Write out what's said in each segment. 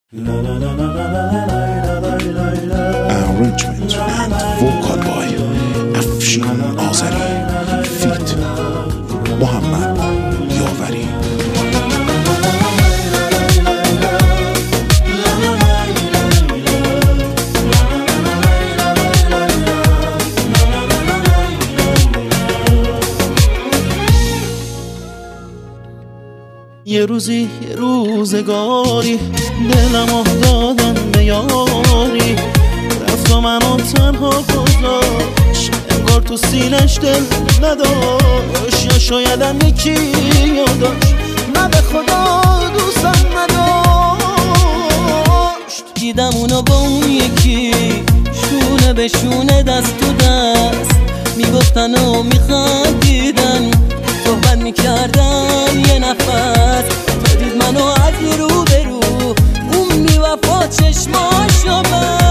Arrangement and vocal by افشین آذری فیت محمد یاوری. یه روزی یه روزگاری دلم افتادم به یاری، رفت و منو تنها گذاشت، انگار تو سینش دل نداشت، یا شایدم یکی یادش نه به خدا دوستم نداشت. دیدم اونو با اون یکی شونه به شونه دست تو دست میگفتن و میخندیدن، صحبت میکردن یه نفس، تا دید منو از رو به رو اون میوفا چشماشو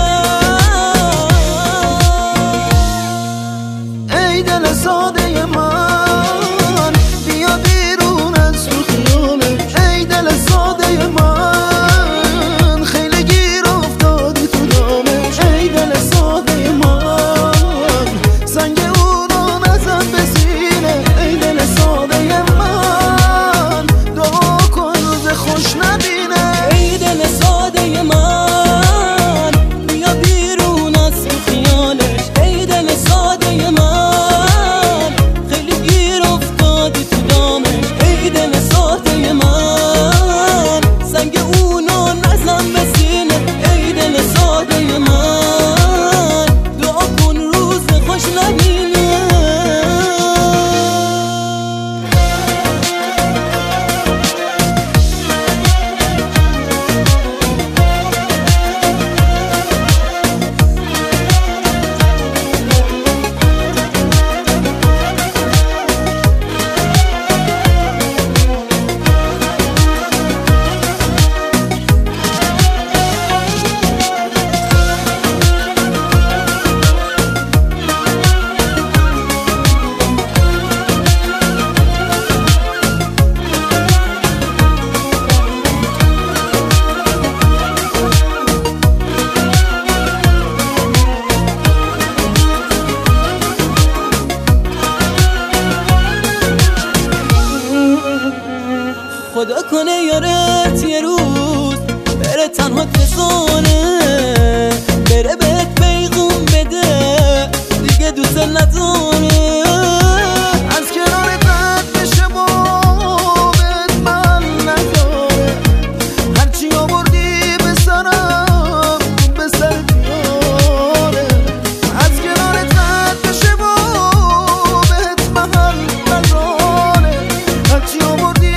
ای دل ساده من بیا بیرون از تو خیالش، ای دل ساده من خیلی گیر افتادی تو دامش، ای دل ساده من سنگ اونو نزن به سینه، ای دل ساده من دعا کن روز خوش نبینه، ای دل ساده من بیا بیرون از تو خیالش، ای دل ساده من خیلی گیر افتادی تو دامش، ای دل ساده من سنگ اونو نزن به سینه، ای دل ساده من دعا کن روز خوش نبینه. خدا کنه یارت یه روز بره تنها تسانه، بره بهت پیغام بده دیگه دوست نداره، از کنارت رد بشه بابت من نذاره، هرچی آوردی به سرم به سر بیاره، از کنارت رد بشه بابت من نذاره، هرچی آوردی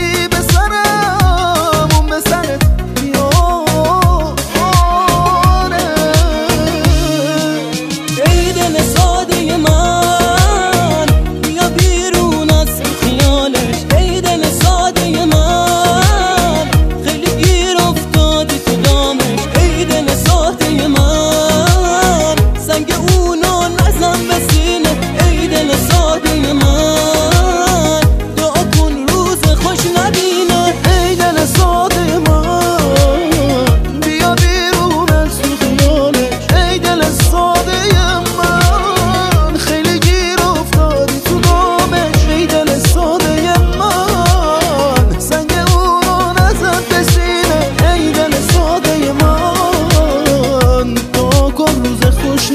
خوش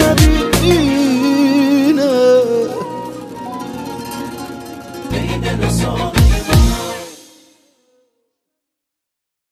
نبینه.